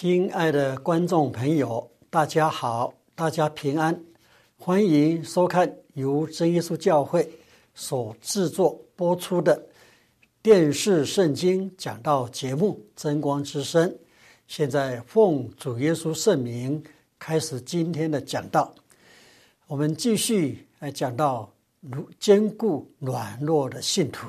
亲爱的观众朋友，大家好，大家平安，欢迎收看由真耶稣教会所制作播出的电视圣经讲道节目《真光之声》。现在奉主耶稣圣名开始今天的讲道，我们继续来讲到坚固软弱的信徒。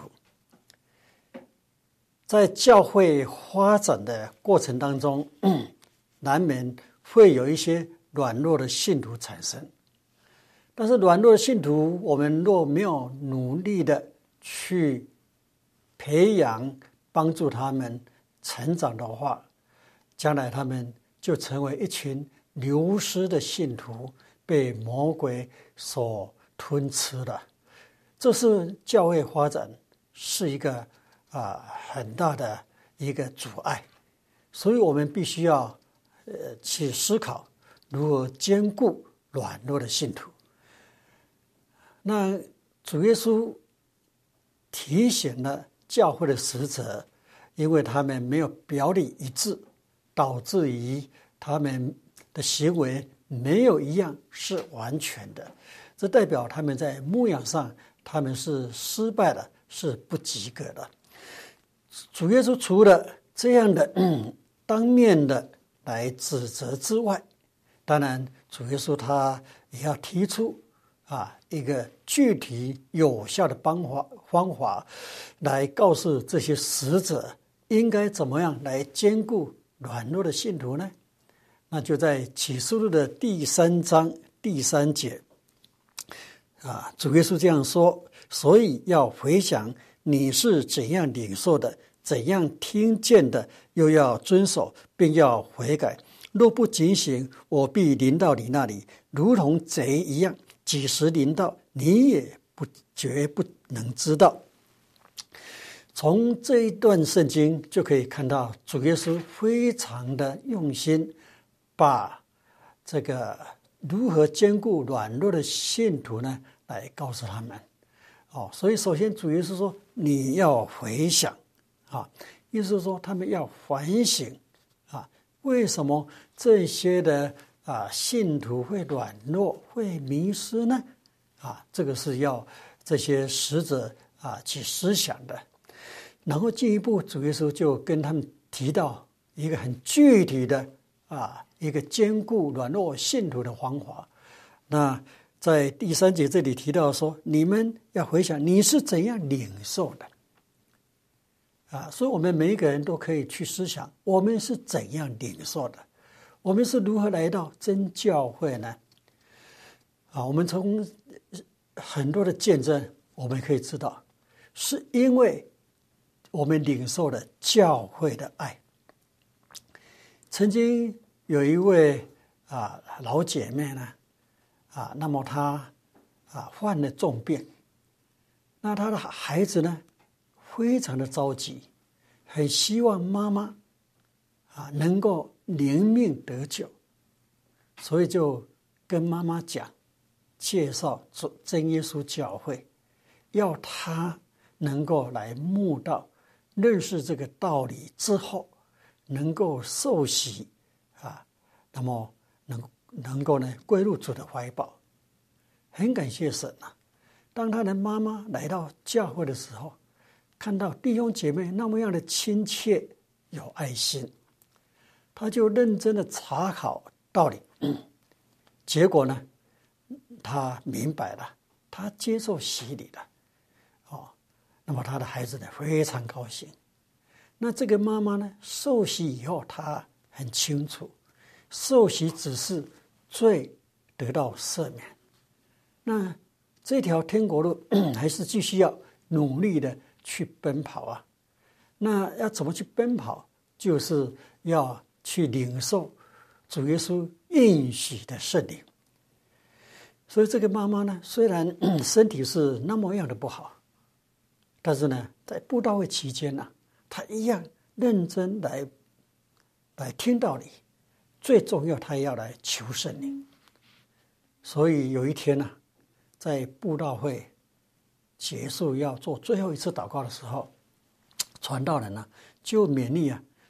在教会发展的过程当中，难免会有一些软弱的信徒产生。但是软弱的信徒，我们若没有努力的去培养、帮助他们成长的话，将来他们就成为一群流失的信徒，被魔鬼所吞吃了。这是教会发展是一个很大的一个阻碍，所以我们必须要去思考如何兼顾软弱的信徒。那主耶稣提醒了教会的使者，因为他们没有表里一致，导致于他们的行为没有一样是完全的，这代表他们在牧养上他们是失败的，是不及格的。主耶稣除了这样的当面的来指责之外，当然主耶稣他也要提出一个具体有效的方法来告诉这些使者应该怎么样来兼顾软弱的信徒呢？那就在启示录的第3章第3节主耶稣这样说：所以要回想你是怎样领受的，怎样听见的，又要遵守，并要悔改。若不警醒，我必临到你那里，如同贼一样，几时临到，你也绝不能知道。从这一段圣经就可以看到，主耶稣非常的用心，把这个如何兼顾软弱的信徒呢，来告诉他们。所以首先主耶稣说你要回想意思是说他们要反省为什么这些的信徒会软弱会迷失呢？这个是要这些使者去思想的。然后进一步主耶稣就跟他们提到一个很具体的一个兼顾软弱信徒的方法。那在第3节这里提到说，你们要回想你是怎样领受的所以我们每一个人都可以去思想，我们是怎样领受的，我们是如何来到真教会呢？我们从很多的见证我们可以知道，是因为我们领受了教会的爱。曾经有一位老姐妹呢那么她患了重病，那她的孩子呢非常的着急，很希望妈妈能够灵命得救，所以就跟妈妈讲，介绍真耶稣教会，要她能够来慕道，认识这个道理之后能够受洗那么能够呢归入主的怀抱。很感谢神当他的妈妈来到教会的时候，看到弟兄姐妹那么样的亲切有爱心，他就认真的查考道理结果呢他明白了，他接受洗礼了那么他的孩子呢非常高兴。那这个妈妈呢受洗以后，她很清楚受洗只是罪得到赦免，那这条天国路还是继续要努力的去奔跑那要怎么去奔跑？就是要去领受主耶稣应许的圣灵。所以这个妈妈呢，虽然身体是那么样的不好，但是呢在布道会期间她一样认真来听道理，最重要她要来求圣灵。所以有一天在布道会结束要做最后一次祷告的时候，传道人就勉励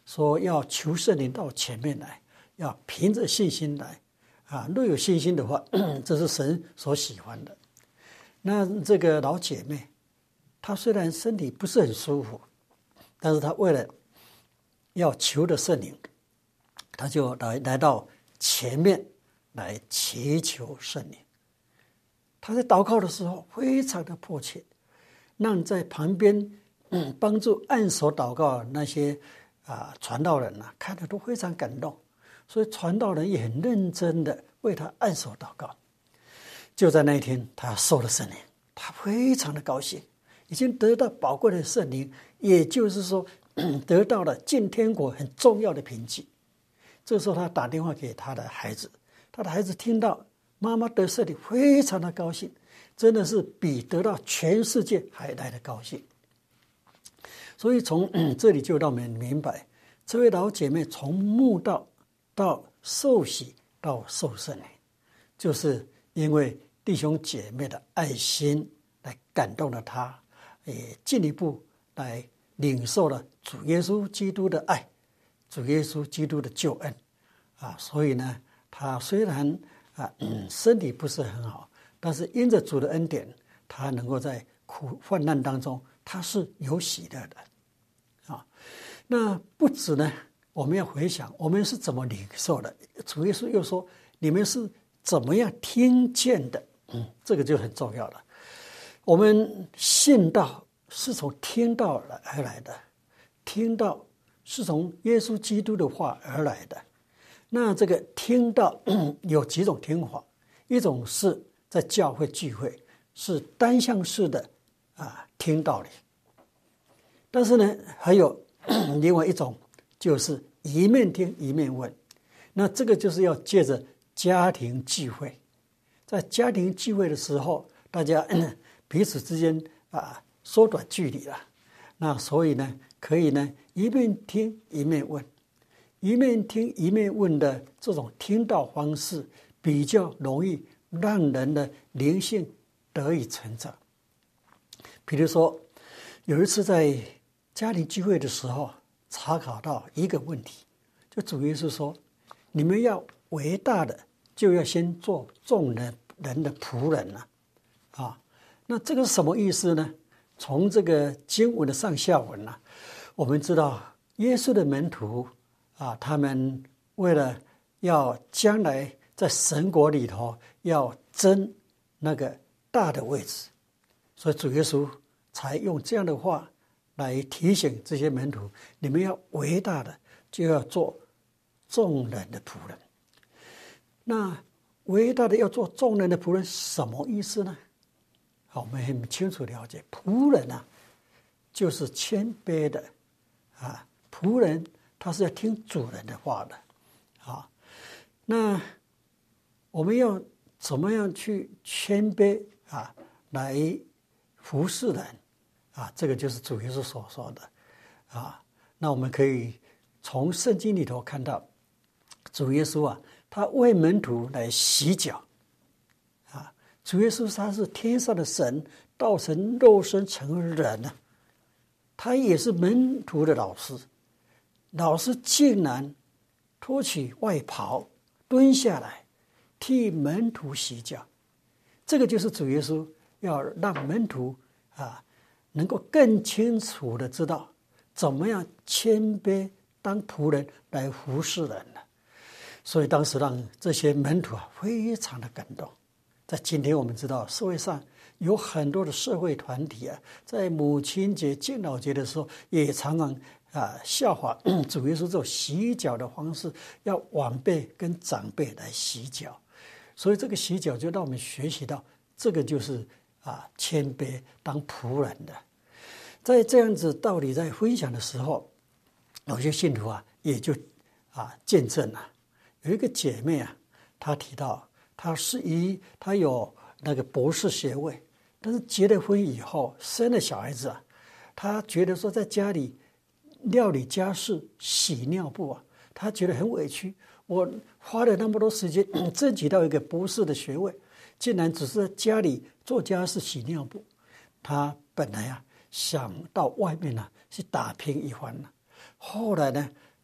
说要求圣灵到前面来，要凭着信心来若有信心的话，这是神所喜欢的。那这个老姐妹，她虽然身体不是很舒服，但是她为了要求的圣灵，她就来到前面来祈求圣灵。她在祷告的时候非常的迫切，让在旁边帮助按手祷告那些传道人看得都非常感动，所以传道人也很认真的为她按手祷告。就在那一天，她受了圣灵，她非常的高兴，已经得到宝贵的圣灵，也就是说得到了进天国很重要的凭据。这时候她打电话给她的孩子，她的孩子听到妈妈得圣灵，非常的高兴，真的是比得到全世界还来的高兴。所以从这里就让我们明白，这位老姐妹从慕道到受洗到受圣灵，就是因为弟兄姐妹的爱心来感动了她，也进一步来领受了主耶稣基督的爱，主耶稣基督的救恩所以呢，她虽然身体不是很好，但是因着主的恩典，她能够在苦患难当中，她是有喜乐的那不止呢，我们要回想我们是怎么领受的。主耶稣又说，你们是怎么样听见的？这个就很重要了。我们信道是从听道而来的，听道是从耶稣基督的话而来的。那这个听道有几种听法，一种是在教会聚会，是单向式的听道理。但是呢，还有另外一种，就是一面听一面问。那这个就是要借着家庭聚会，在家庭聚会的时候，大家彼此之间缩短距离了。那所以呢，可以呢一面听一面问，一面听一面问的这种听道方式，比较容易让人的灵性得以成长。比如说，有一次在家庭聚会的时候，查考到一个问题，就主耶稣说，你们要伟大的，就要先做众人的仆人那这个是什么意思呢？从这个经文的上下文我们知道耶稣的门徒他们为了要将来在神国里头要争那个大的位置，所以主耶稣才用这样的话来提醒这些门徒，你们要伟大的，就要做众人的仆人。那伟大的要做众人的仆人，什么意思呢？好，我们很清楚了解，仆人就是谦卑的仆人他是要听主人的话的那我们要怎么样去谦卑来服侍人这个就是主耶稣所说的那我们可以从圣经里头看到，主耶稣他为门徒来洗脚主耶稣他是天上的神，道成肉身成为人他也是门徒的老师，老师竟然脱起外袍蹲下来替门徒洗脚。这个就是主耶稣要让门徒能够更清楚的知道怎么样谦卑当仆人来服侍人所以当时让这些门徒非常的感动。在今天我们知道社会上有很多的社会团体在母亲节敬老节的时候也常常效法主耶稣这种洗脚的方式，要晚辈跟长辈来洗脚。所以这个洗脚就让我们学习到，这个就是谦卑当仆人的。在这样子道理在分享的时候，有些信徒也就见证了。有一个姐妹她提到她有那个博士学位，但是结了婚以后生了小孩子她觉得说在家里料理家事洗尿布她觉得很委屈，我花了那么多时间争取到一个博士的学位，竟然只是在家里做家事洗尿布。她本来想到外面去打拼一番后来呢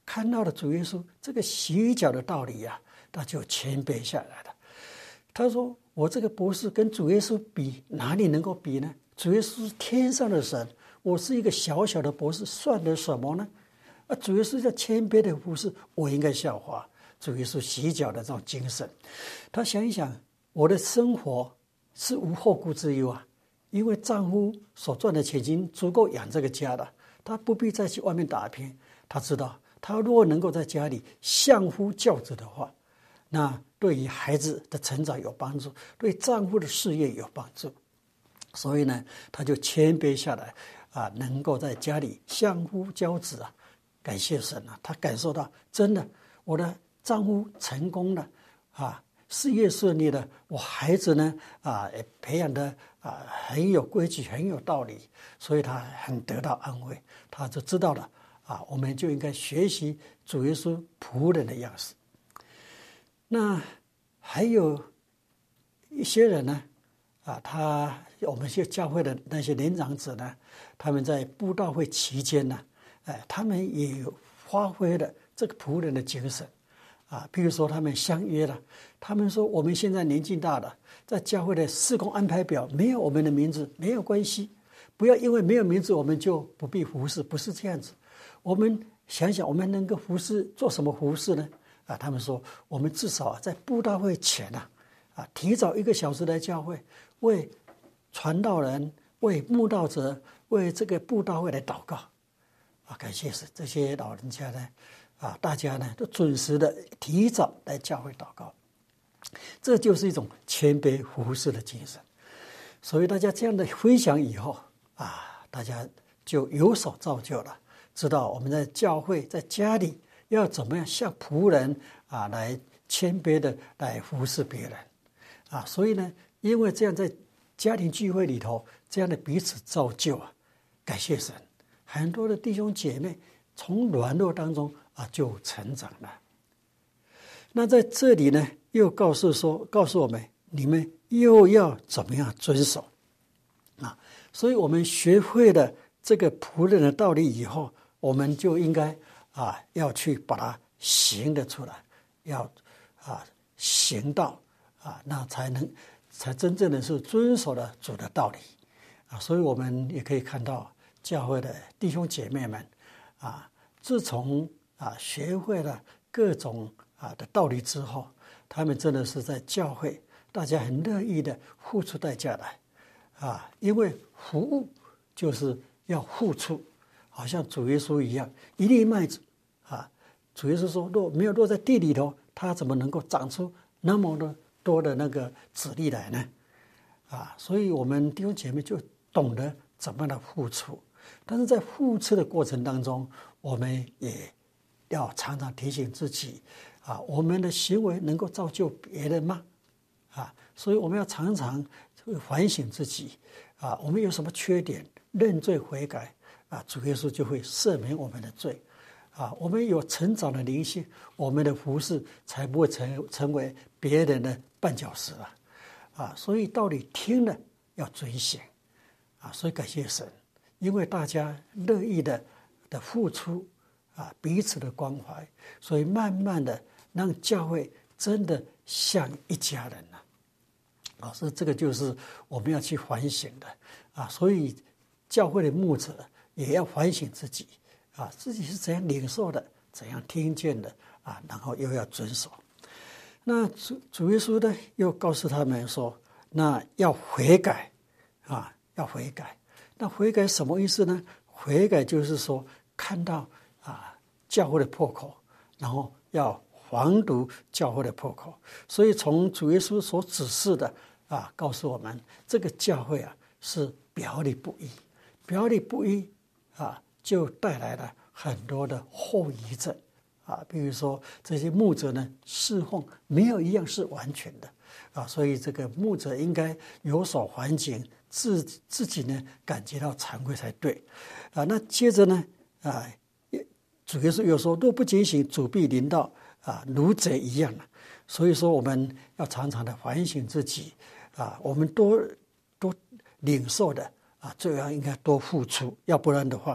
看到了主耶稣这个洗脚的道理啊，他就谦卑下来了。他说：“我这个博士跟主耶稣比，哪里能够比呢？主耶稣是天上的神，我是一个小小的博士，算得什么呢？主耶稣在谦卑的服侍，我应该效法主耶稣洗脚的这种精神。”他想一想，我的生活是无后顾之忧啊，因为丈夫所赚的钱已经足够养这个家了，他不必再去外面打拼。他知道，他若能够在家里相夫教子的话，那对于孩子的成长有帮助，对丈夫的事业有帮助。所以呢，他就谦卑下来啊，能够在家里相夫教子啊。感谢神啊，他感受到真的，我的丈夫成功了啊，事业顺利了，我孩子呢也培养的很有规矩，很有道理，所以他很得到安慰。他就知道了我们就应该学习主耶稣仆人的样式。那还有一些人呢我们教会的那些年长者呢，他们在布道会期间呢，他们也有发挥了这个仆人的精神比如说他们相约了，他们说我们现在年纪大了，在教会的事工安排表没有我们的名字没有关系，不要因为没有名字我们就不必服侍，不是这样子。我们想想我们能够服侍，做什么服侍呢？他们说我们至少在布道会前提早1个小时来教会，为传道人、为慕道者、为这个布道会来祷告感谢神，这些老人家呢大家呢都准时的提早来教会祷告，这就是一种谦卑服侍的精神。所以大家这样的分享以后大家就有所造就了，知道我们在教会在家里要怎么样像仆人来谦卑的来服侍别人所以呢，因为这样在家庭聚会里头这样的彼此造就感谢神，很多的弟兄姐妹从软弱当中就成长了。那在这里呢，又告诉我们，你们又要怎么样遵守所以我们学会了这个仆人的道理以后，我们就应该要去把它行得出来，要行道那才真正的是遵守了主的道理所以我们也可以看到教会的弟兄姐妹们自从学会了各种的道理之后，他们真的是在教会大家很乐意的付出代价来因为服务就是要付出，好像主耶稣一样，一粒麦子主耶稣说若没有落在地里头，它怎么能够长出那么多的那个籽粒来呢所以我们弟兄姐妹就懂得怎么样的付出。但是在付出的过程当中，我们也要常常提醒自己我们的行为能够造就别人吗所以我们要常常反省自己我们有什么缺点，认罪悔改主耶稣就会赦免我们的罪我们有成长的灵性，我们的服事才不会成为别人的绊脚石所以道理听了要遵行所以感谢神，因为大家乐意的付出彼此的关怀，所以慢慢的让教会真的像一家人了所以这个就是我们要去反省的所以教会的牧者也要反省自己自己是怎样领受的，怎样听见的然后又要遵守。那主耶稣呢又告诉他们说，那要悔改要悔改。那悔改什么意思呢？悔改就是说看到教会的破口，然后要防堵教会的破口。所以从主耶稣所指示的告诉我们，这个教会是表里不一，表里不一就带来了很多的后遗症比如说这些牧者呢侍奉没有一样是完全的所以这个牧者应该有所反省，自己呢感觉到惭愧才对那接着呢主耶稣又说，若不警醒，主必临到如贼一样所以说我们要常常的反省自己我们多领受的最要应该多付出，要不然的话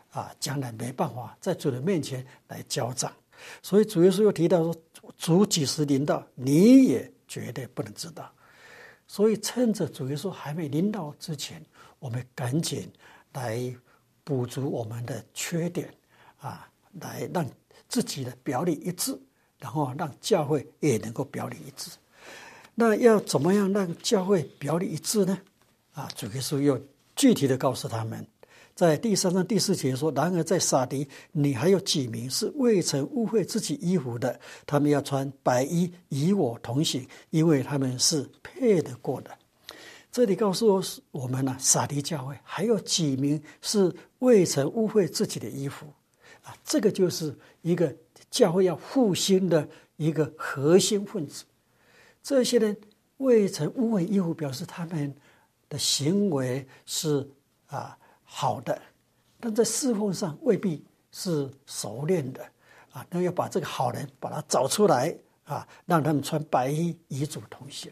将来没办法在主的面前来交账。所以主耶稣又提到说，主几时临到，你也绝对不能知道。所以趁着主耶稣还没临到之前，我们赶紧来补足我们的缺点来让自己的表里一致，然后让教会也能够表里一致。那要怎么样让教会表里一致呢？主耶稣又具体的告诉他们，在第3章第4节说，然而在撒狄，你还有几名是未曾污秽自己衣服的，他们要穿白衣与我同行，因为他们是配得过的。这里告诉我们撒狄教会还有几名是未曾污秽自己的衣服这个就是一个教会要复兴的一个核心分子。这些人未曾污秽衣服，表示他们的行为是好的，但在侍奉上未必是熟练的那要把这个好人把他找出来让他们穿白衣与主同行。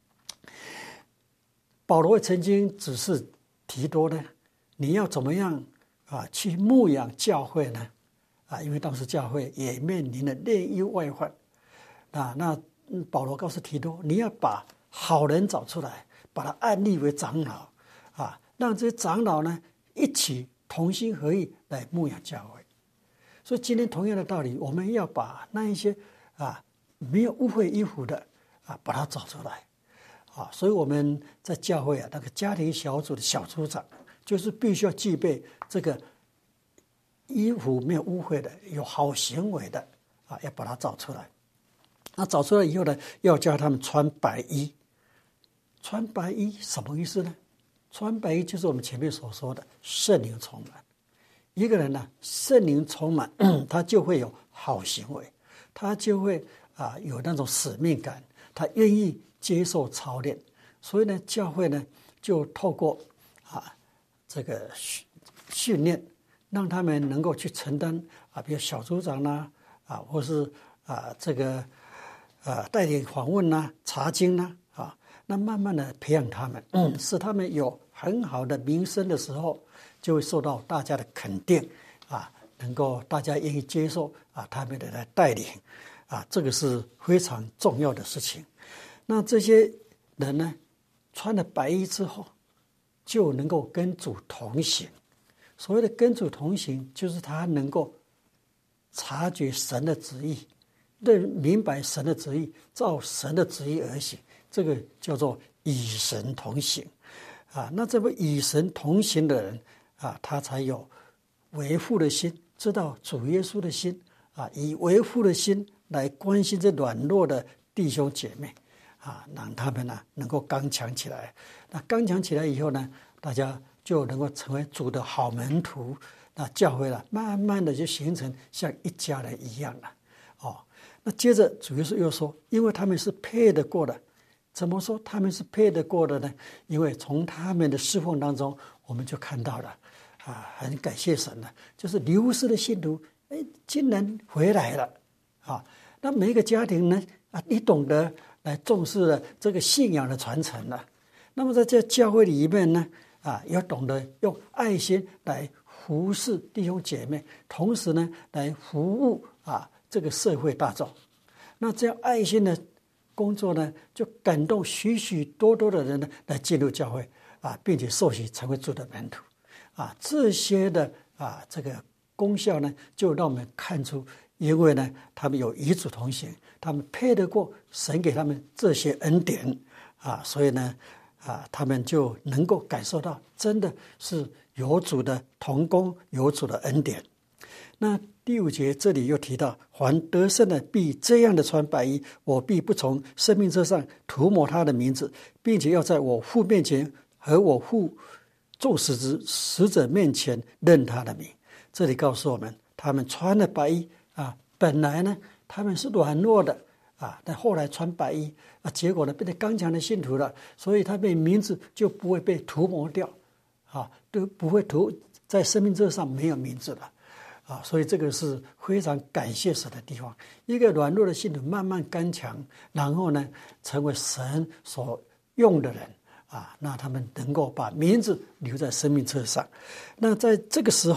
保罗曾经指示提多呢，你要怎么样去牧养教会呢？因为当时教会也面临了内忧外患那保罗告诉提多，你要把好人找出来，把他按立为长老让这些长老呢一起同心合意来牧养教会。所以今天同样的道理，我们要把那一些没有污秽衣服的把它找出来所以我们在教会那个家庭小组的小组长，就是必须要具备这个衣服没有污秽的、有好行为的要把它找出来。那找出来以后呢，要叫他们穿白衣。穿白衣什么意思呢？穿白衣就是我们前面所说的圣灵充满。一个人圣灵充满他就会有好行为，他就会有那种使命感，他愿意接受操练。所以呢，教会呢就透过这个训练，让他们能够去承担比如小组长啦或是这个带领访问查经那慢慢的培养他们使他们有很好的名声的时候，就会受到大家的肯定能够大家愿意接受他们的来带领这个是非常重要的事情。那这些人呢，穿了白衣之后就能够跟主同行。所谓的跟主同行，就是他能够察觉神的旨意，明白神的旨意，照神的旨意而行，这个叫做与神同行那这位与神同行的人他才有维护的心，知道主耶稣的心以维护的心来关心这软弱的弟兄姐妹让他们能够刚强起来。那刚强起来以后呢，大家就能够成为主的好门徒，那教会慢慢的就形成像一家人一样了那接着主耶稣又说，因为他们是配得过的。怎么说他们是配得过的呢？因为从他们的侍奉当中，我们就看到了很感谢神就是流失的信徒竟然回来了那每一个家庭呢你懂得来重视了这个信仰的传承了。那么在这教会里面呢要懂得用爱心来服侍弟兄姐妹，同时呢来服务这个社会大众。那这样爱心的工作呢，就感动许许多多的人呢来进入教会并且受洗成为主的门徒这些的这个功效呢，就让我们看出，因为呢他们有与主同行，他们配得过神给他们这些恩典所以呢他们就能够感受到真的是有主的同工，有主的恩典。那第5节这里又提到，凡得胜的必这样的穿白衣，我必不从生命册上涂抹他的名字，并且要在我父面前和我父众使者面前认他的名。这里告诉我们，他们穿了白衣本来呢他们是软弱的但后来穿白衣结果呢变成刚强的信徒了，所以他们名字就不会被涂抹掉都不会在生命册上没有名字了所以这个是非常感谢神的地方。一个软弱的信徒慢慢刚强，然后呢成为神所用的人那他们能够把名字留在生命册上。那在这个时候，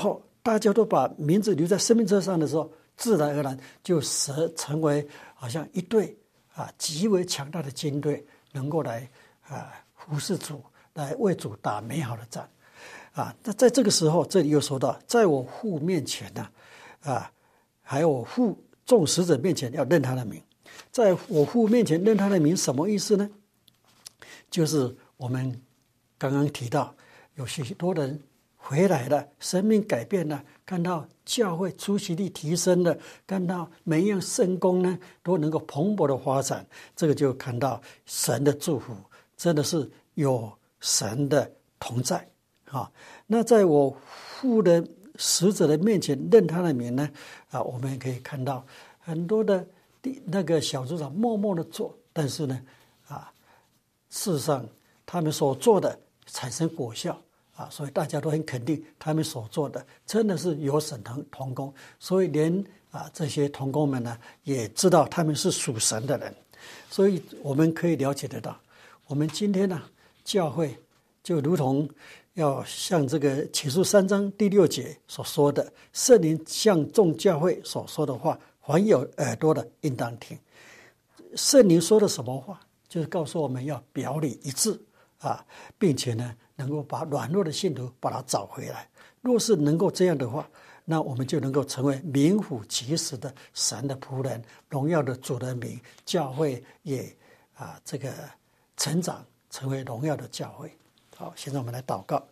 大家都把名字留在生命册上的时候，自然而然就成为好像一队极为强大的军队，能够来服侍主，来为主打美好的战。那在这个时候，这里又说到，在我父面前呢，还有我父众使者面前要认他的名。在我父面前认他的名，什么意思呢？就是我们刚刚提到，有许多人回来了，生命改变了，看到教会出席率提升了，看到每一样圣工呢都能够蓬勃的发展，这个就看到神的祝福，真的是有神的同在。那在我父的使者的面前认他的名呢，我们可以看到很多的那个小组长默默的做，但是呢，事实上他们所做的产生果效所以大家都很肯定他们所做的真的是有神同工，所以连这些同工们呢也知道他们是属神的人，所以我们可以了解得到，我们今天呢教会就如同要像这个启示3章第6节所说的，圣灵向众教会所说的话，凡有耳朵的应当听。圣灵说的什么话？就是告诉我们要表里一致并且呢能够把软弱的信徒把它找回来。若是能够这样的话，那我们就能够成为名副其实的神的仆人，荣耀的主的名，教会也这个成长成为荣耀的教会。好，现在我们来祷告。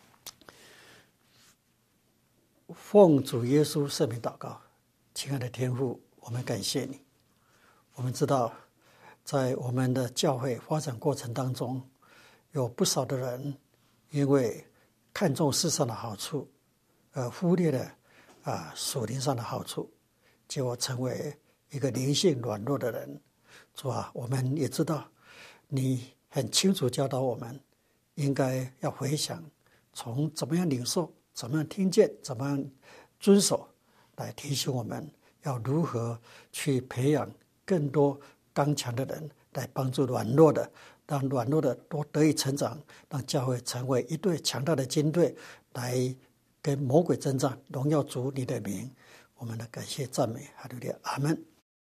奉主耶稣圣名祷告，亲爱的天父，我们感谢你。我们知道在我们的教会发展过程当中，有不少的人因为看重世上的好处，而忽略了属灵上的好处，结果成为一个灵性软弱的人。主啊，我们也知道你很清楚教导我们应该要回想从怎么样领受，怎么样听见，怎么样遵守，来提醒我们要如何去培养更多刚强的人，来帮助软弱的，让软弱的都得以成长，让教会成为一队强大的军队，来跟魔鬼征战，荣耀主你的名。我们的感谢赞美，哈利路亚，阿们。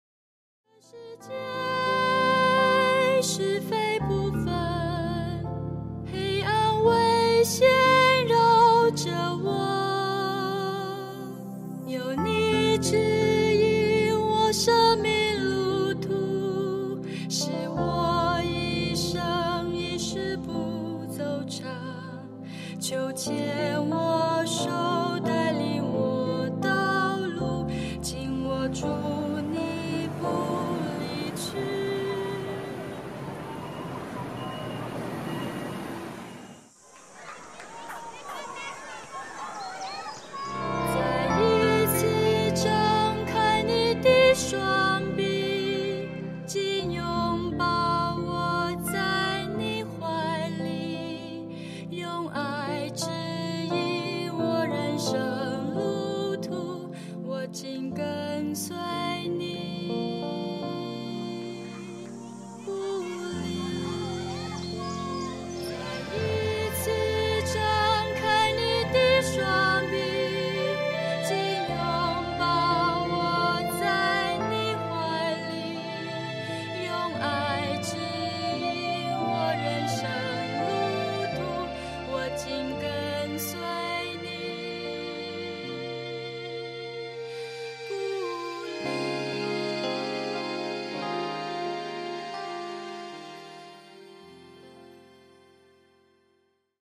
是非不分，黑暗危险绕着我，有你指引我生命路途，使我一生一世不走长，求借